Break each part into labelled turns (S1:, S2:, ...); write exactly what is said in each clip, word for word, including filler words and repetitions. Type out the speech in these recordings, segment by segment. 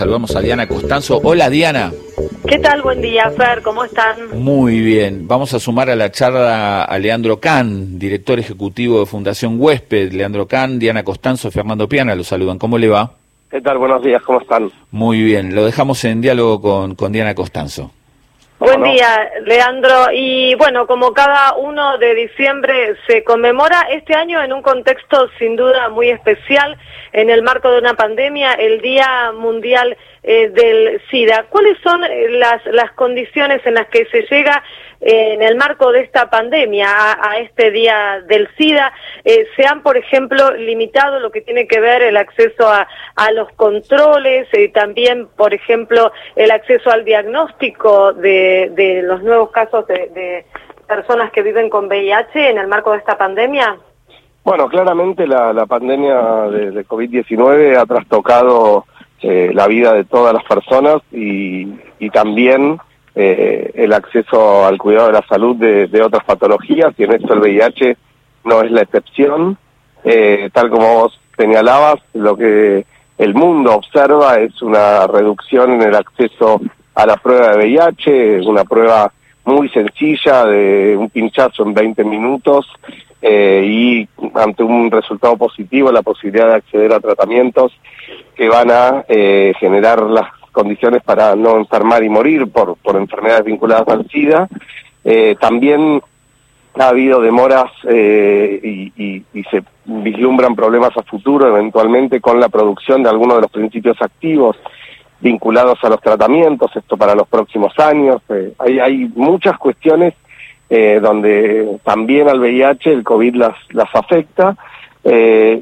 S1: Saludamos a Diana Costanzo. Hola, Diana.
S2: ¿Qué tal? Buen día, Fer. ¿Cómo están?
S1: Muy bien. Vamos a sumar a la charla a Leandro Can, director ejecutivo de Fundación Huésped. Leandro Can, Diana Costanzo, Fernando Piana, los saludan. ¿Cómo le va?
S3: ¿Qué tal? Buenos días, ¿cómo están?
S1: Muy bien. Lo dejamos en diálogo con, con Diana Costanzo.
S2: Buen día, Leandro. Y bueno, como cada uno de diciembre se conmemora este año en un contexto sin duda muy especial, en el marco de una pandemia, el Día Mundial eh, del SIDA. ¿Cuáles son las, las condiciones en las que se llega eh, en el marco de esta pandemia a, a este Día del SIDA? Eh, ¿Se han, por ejemplo, limitado lo que tiene que ver el acceso a, a los controles, eh, también, por ejemplo, el acceso al diagnóstico de, de los nuevos casos de, de personas que viven con V I H en el marco de esta pandemia?
S3: Bueno, claramente la, la pandemia de, de COVID diecinueve ha trastocado eh, la vida de todas las personas y, y también eh, el acceso al cuidado de la salud de, de otras patologías, y en esto el V I H no es la excepción. Eh, tal como vos señalabas, lo que el mundo observa es una reducción en el acceso a la prueba de V I H, una prueba muy sencilla de un pinchazo en veinte minutos, eh, y ante un resultado positivo la posibilidad de acceder a tratamientos que van a eh, generar las condiciones para no enfermar y morir por, por enfermedades vinculadas al SIDA. Eh, también ha habido demoras eh, y, y, y se vislumbran problemas a futuro eventualmente con la producción de algunos de los principios activos vinculados a los tratamientos, esto para los próximos años. Eh, hay, hay muchas cuestiones eh, donde también al V I H el COVID las, las afecta, eh,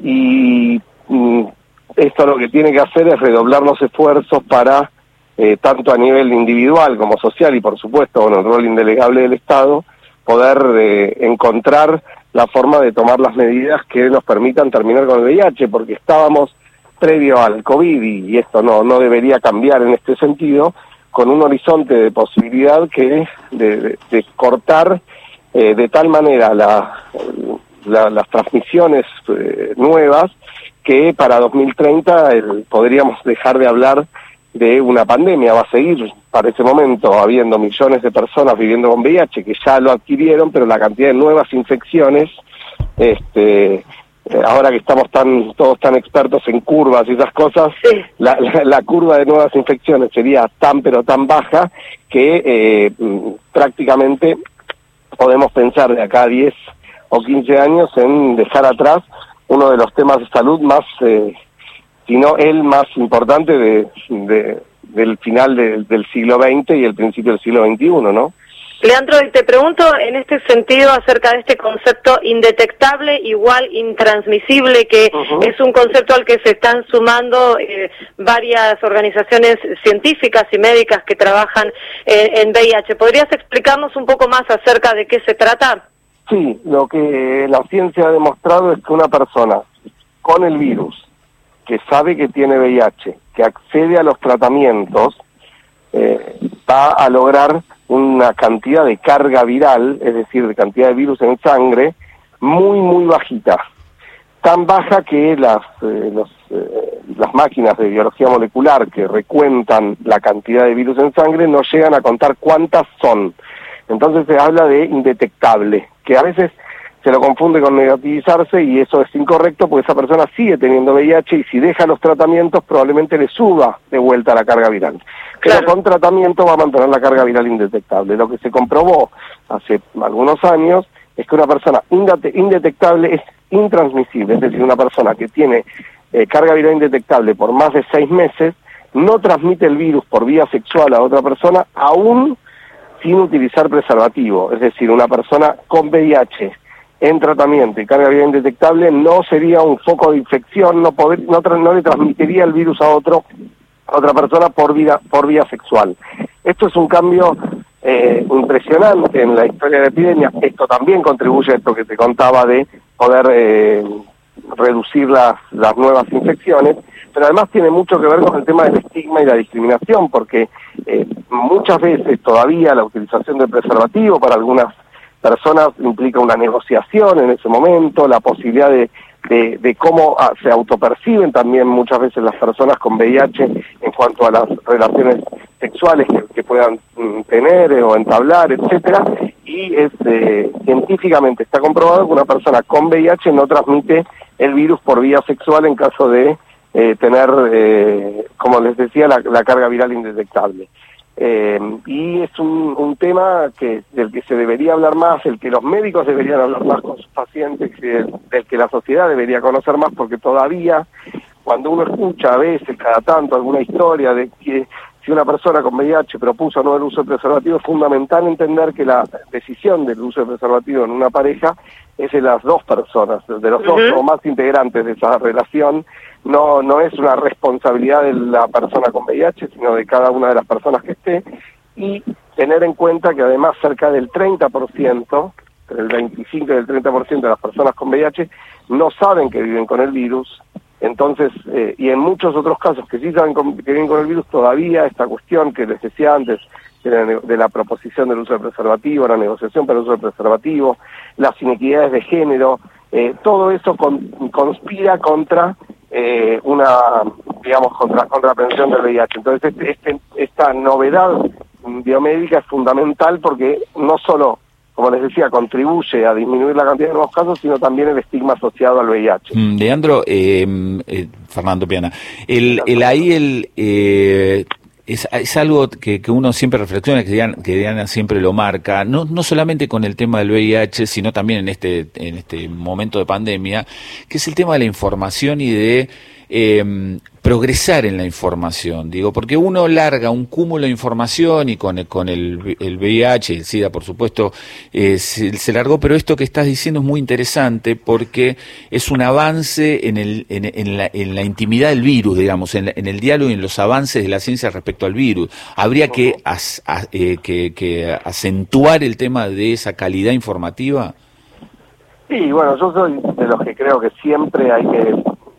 S3: y mm, esto lo que tiene que hacer es redoblar los esfuerzos para, eh, tanto a nivel individual como social y por supuesto con el rol indelegable del Estado, poder eh, encontrar la forma de tomar las medidas que nos permitan terminar con el V I H, porque estábamos previo al COVID, y, y esto no, no debería cambiar en este sentido, con un horizonte de posibilidad que de, de, de cortar eh, de tal manera la, la, las transmisiones eh, nuevas, que para dos mil treinta el, podríamos dejar de hablar de una pandemia. Va a seguir para ese momento habiendo millones de personas viviendo con V I H que ya lo adquirieron, pero la cantidad de nuevas infecciones, este ahora que estamos tan todos tan expertos en curvas y esas cosas, sí. la, la, la curva de nuevas infecciones sería tan pero tan baja que eh, prácticamente podemos pensar de acá a diez o quince años en dejar atrás uno de los temas de salud más, eh, si no el más importante de, de, del final de, del siglo veinte y el principio del siglo veintiuno, ¿no?
S2: Leandro, y te pregunto en este sentido acerca de este concepto indetectable igual intransmisible, que uh-huh. es un concepto al que se están sumando eh, varias organizaciones científicas y médicas que trabajan eh, en V I H. ¿Podrías explicarnos un poco más acerca de qué se trata?
S3: Sí, lo que la ciencia ha demostrado es que una persona con el virus, que sabe que tiene V I H, que accede a los tratamientos, eh, va a lograr una cantidad de carga viral, es decir, de cantidad de virus en sangre, muy, muy bajita. Tan baja que las, eh, los, eh, las máquinas de biología molecular que recuentan la cantidad de virus en sangre no llegan a contar cuántas son. Entonces se habla de indetectable, que a veces se lo confunde con negativizarse, y eso es incorrecto porque esa persona sigue teniendo V I H y si deja los tratamientos probablemente le suba de vuelta la carga viral. Pero claro, con tratamiento va a mantener la carga viral indetectable. Lo que se comprobó hace algunos años es que una persona indetectable es intransmisible, es decir, una persona que tiene eh, carga viral indetectable por más de seis meses no transmite el virus por vía sexual a otra persona aún sin utilizar preservativo. Es decir, una persona con V I H en tratamiento y carga viral indetectable no sería un foco de infección, no, poder, no, no le transmitiría el virus a otro a otra persona por vía, por vía sexual. Esto es un cambio eh, impresionante en la historia de la epidemia. Esto también contribuye a esto que te contaba de poder eh, reducir las, las nuevas infecciones, pero además tiene mucho que ver con el tema del estigma y la discriminación, porque eh, muchas veces todavía la utilización del preservativo para algunas personas implica una negociación en ese momento, la posibilidad de, de, de cómo ah, se autoperciben también muchas veces las personas con V I H en cuanto a las relaciones sexuales que, que puedan mm, tener eh, o entablar, etcétera, y es, eh, científicamente está comprobado que una persona con V I H no transmite el virus por vía sexual en caso de eh, tener, eh, como les decía, la, la carga viral indetectable. Eh, y es un, un tema que del que se debería hablar más, el que los médicos deberían hablar más con sus pacientes, que, del que la sociedad debería conocer más, porque todavía cuando uno escucha a veces, cada tanto, alguna historia de que si una persona con V I H propuso no el uso de preservativo, es fundamental entender que la decisión del uso de preservativo en una pareja es de las dos personas, de los uh-huh. dos o más integrantes de esa relación. No no es una responsabilidad de la persona con V I H, sino de cada una de las personas que esté, y tener en cuenta que además cerca del treinta por ciento, entre el veinticinco y el treinta por ciento de las personas con V I H no saben que viven con el virus. Entonces, eh, y en muchos otros casos que sí saben con, que viven con el virus, todavía esta cuestión que les decía antes, de la, de la proposición del uso del preservativo, la negociación para el uso del preservativo, las inequidades de género, eh, todo eso con, conspira contra eh, una, digamos, contra, contra la prevención del V I H. Entonces, este, este, esta novedad biomédica es fundamental porque no solo, como les decía, contribuye a disminuir la cantidad de nuevos casos, sino también el estigma asociado al V I H.
S1: Mm, Leandro, eh, eh, Fernando Piana, el, el ahí el... Eh, Es, es algo que, que uno siempre reflexiona, que Diana, que Diana siempre lo marca, no, no solamente con el tema del V I H, sino también en este, en este momento de pandemia, que es el tema de la información y de eh, progresar en la información, digo, porque uno larga un cúmulo de información y con, con el, el V I H, el SIDA por supuesto, eh, se, se largó, pero esto que estás diciendo es muy interesante porque es un avance en, el, en, en, la, en la intimidad del virus, digamos, en, en el diálogo y en los avances de la ciencia respecto al virus. Habría que, as, a, eh, que, que acentuar el tema de esa calidad informativa.
S3: Sí, bueno, yo soy de los que creo que siempre hay que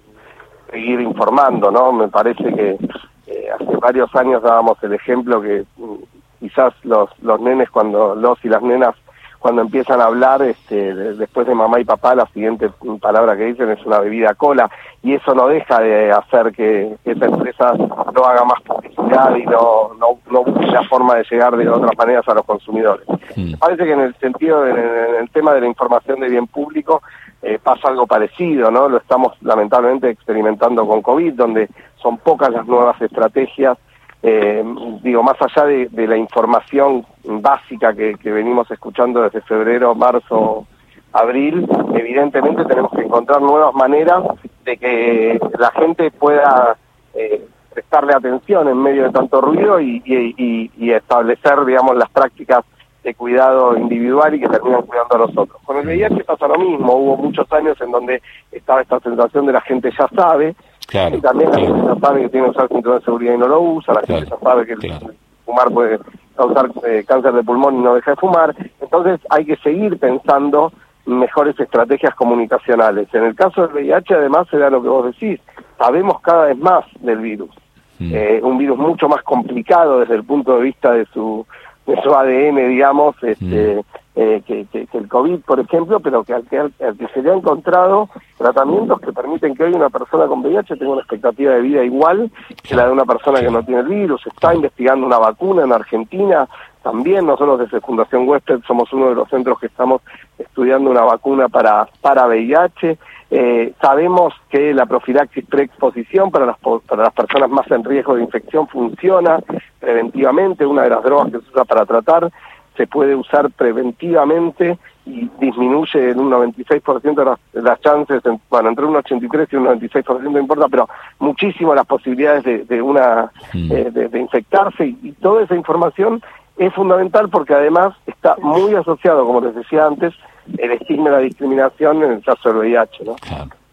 S3: seguir informando, ¿no? Me parece que eh, hace varios años dábamos el ejemplo que mm, quizás los los nenes cuando los y las nenas cuando empiezan a hablar, este, de, después de mamá y papá, la siguiente palabra que dicen es una bebida cola, y eso no deja de hacer que, que esa empresa no haga más publicidad y no no, no busque la forma de llegar de otras maneras a los consumidores. Mm. Parece que en el sentido, en el, en el tema de la información de bien público, Eh, pasa algo parecido, ¿no? Lo estamos lamentablemente experimentando con COVID, donde son pocas las nuevas estrategias, eh, digo, más allá de, de la información básica que, que venimos escuchando desde febrero, marzo, abril, evidentemente tenemos que encontrar nuevas maneras de que la gente pueda eh, prestarle atención en medio de tanto ruido y, y, y, y establecer, digamos, las prácticas de cuidado individual y que terminan cuidando a los otros. Con el V I H pasa lo mismo, hubo muchos años en donde estaba esta sensación de la gente ya sabe, claro, y también la claro. gente ya sabe que tiene que usar cinturón de seguridad y no lo usa, la claro, gente ya sabe que claro. el fumar puede causar eh, cáncer de pulmón y no deja de fumar, entonces hay que seguir pensando mejores estrategias comunicacionales. En el caso del V I H además se da lo que vos decís, sabemos cada vez más del virus, mm. eh, un virus mucho más complicado desde el punto de vista de su de su A D N, digamos, este, mm. eh, que, que, que el COVID, por ejemplo, pero que al que, al que se le han encontrado tratamientos que permiten que hoy una persona con V I H tenga una expectativa de vida igual que la de una persona que no tiene el virus. Se está investigando una vacuna en Argentina, también nosotros desde Fundación Huésped somos uno de los centros que estamos estudiando una vacuna para, para V I H. Eh, sabemos que la profilaxis preexposición para las, para las personas más en riesgo de infección funciona preventivamente, una de las drogas que se usa para tratar, se puede usar preventivamente y disminuye en un noventa y seis por ciento las, las chances, en, bueno, entre un ochenta y tres y un noventa y seis por ciento no importa, pero muchísimo las posibilidades de, de una mm. eh, de, de infectarse y, y toda esa información es fundamental porque además está muy asociado, como les decía antes, el estigma y la discriminación en el caso del V I H, ¿no?
S1: Claro.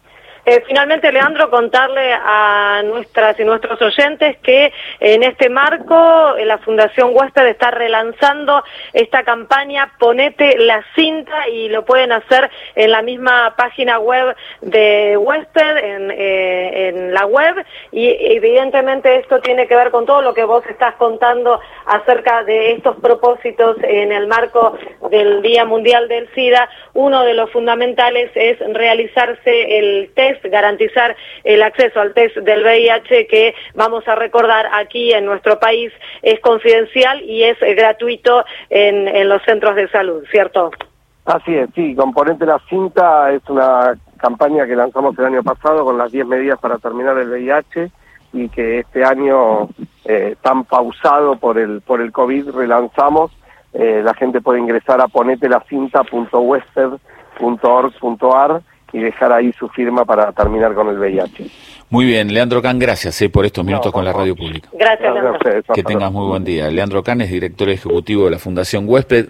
S2: Eh, finalmente, Leandro, contarle a nuestras y nuestros oyentes que en este marco eh, la Fundación Huésped está relanzando esta campaña Ponete la cinta, y lo pueden hacer en la misma página web de Huésped, en, eh, en la web, y evidentemente esto tiene que ver con todo lo que vos estás contando acerca de estos propósitos en el marco del Día Mundial del SIDA. Uno de los fundamentales es realizarse el test, garantizar el acceso al test del V I H, que vamos a recordar aquí en nuestro país es confidencial y es gratuito en, en los centros de salud, ¿cierto?
S3: Así es, sí, Ponete la cinta es una campaña que lanzamos el año pasado con las diez medidas para terminar el V I H, y que este año eh, tan pausado por el por el COVID relanzamos. Eh, la gente puede ingresar a ponete la cinta punto huésped punto org punto ar y dejar ahí su firma para terminar con el V I H.
S1: Muy bien, Leandro Can, gracias eh, por estos minutos
S3: no,
S1: con la
S3: no.
S1: radio pública.
S2: Gracias, Leandro.
S3: Gracias,
S1: que tengas muy buen día. Leandro Can es director ejecutivo de la Fundación Huésped.